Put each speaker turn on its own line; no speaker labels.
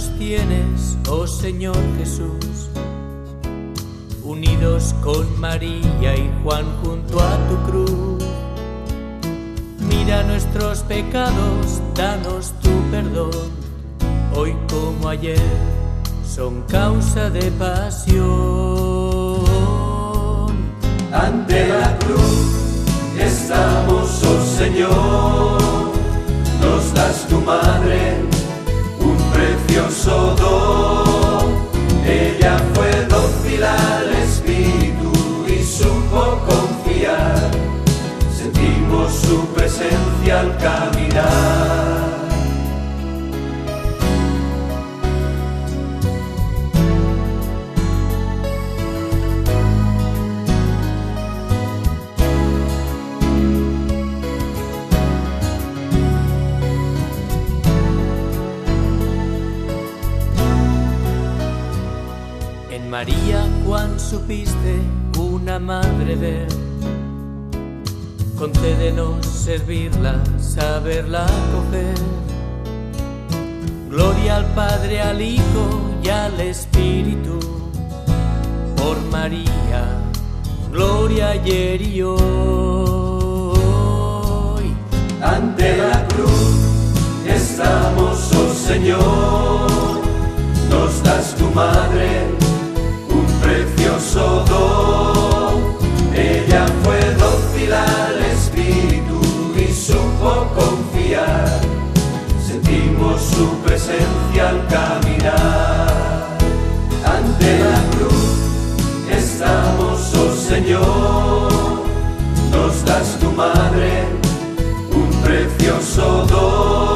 nos tienes, oh Señor Jesús, unidos con María y Juan junto a tu cruz. Mira nuestros pecados, danos tu perdón, hoy como ayer son causa de pasión.
Ante la cruz estamos, oh Señor, nos das tu madre un precioso don. Ella fue dócil al Espíritu y supo confiar, sentimos su presencia al caminar.
En María, Juan, supiste una madre ver. Concédenos servirla, saberla acoger. Gloria al Padre, al Hijo y al Espíritu. Por María, gloria ayer y hoy.
Ante la cruz estamos, oh Señor, nos das tu madre un precioso don. Ella fue dócil al Espíritu y supo confiar, sentimos su presencia al caminar. Ante la cruz estamos, oh Señor, nos das tu madre un precioso don.